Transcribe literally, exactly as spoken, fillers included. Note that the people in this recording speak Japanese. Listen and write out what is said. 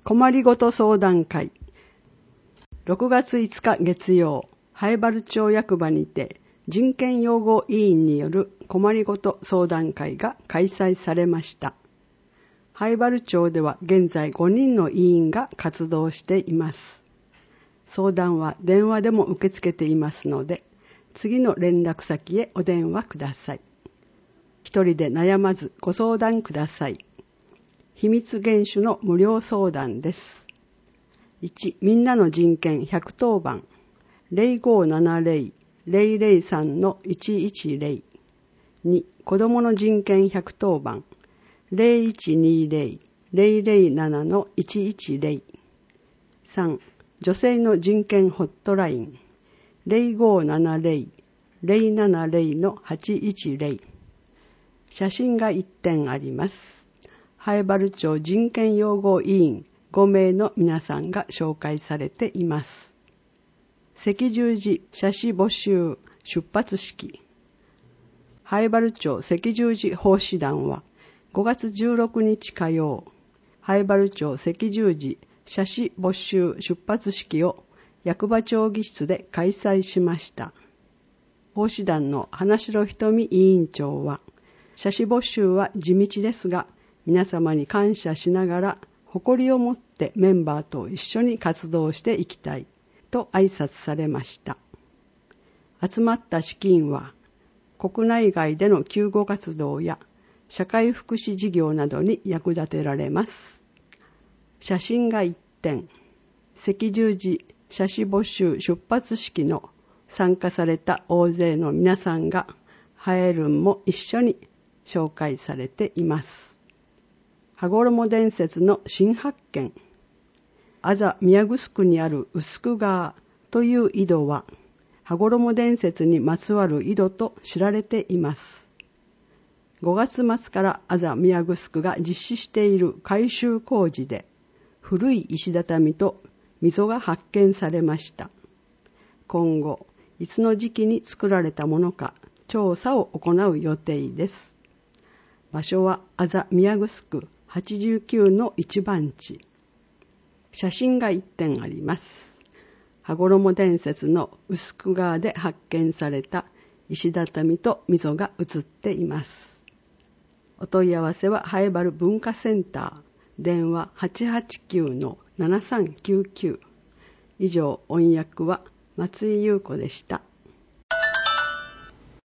困りごと相談会。ろくがついつか月曜、南風原町役場にて人権擁護委員による困りごと相談会が開催されました。南風原町では現在ごにんの委員が活動しています。相談は電話でも受け付けていますので、次の連絡先へお電話ください。一人で悩まずご相談ください。秘密厳守の無料相談です。いち. みんなの人権ひゃくとおばん ゼロごーななゼロ ゼロゼロさん いちいちゼロ。に. 子どもの人権ひゃくとおばん ゼロいちにゼロ ゼロゼロなな いちいちゼロ。さん. 女性の人権ホットライン ゼロごーななゼロ ゼロななゼロ はちいちゼロ。写真がいってんあります。南風原町人権擁護委員ごめいの皆さんが紹介されています。赤十字写真募集出発式。南風原町赤十字奉仕団はごがつじゅうろくにち火曜、南風原町赤十字写真募集出発式を役場町議室で開催しました。奉仕団の花城ひとみ委員長は、写真募集は地道ですが、皆様に感謝しながら誇りを持ってメンバーと一緒に活動していきたいと挨拶されました。集まった資金は国内外での救護活動や社会福祉事業などに役立てられます。写真がいってん。赤十字写真募集出発式の参加された大勢の皆さんがハエルンも一緒に紹介されています。羽衣伝説の新発見。あざ宮城にある臼久川という井戸は、羽衣伝説にまつわる井戸と知られています。ごがつまつからあざ宮城が実施している改修工事で、古い石畳と溝が発見されました。今後、いつの時期に作られたものか調査を行う予定です。場所はあざ宮城はちじゅうきゅうの一番地。写真がいってんあります。羽衣伝説の臼久川で発見された石畳と溝が写っています。お問い合わせは南風原文化センター、電話 はちはちきゅうのななさんきゅうきゅう。以上、音訳は松井優子でした。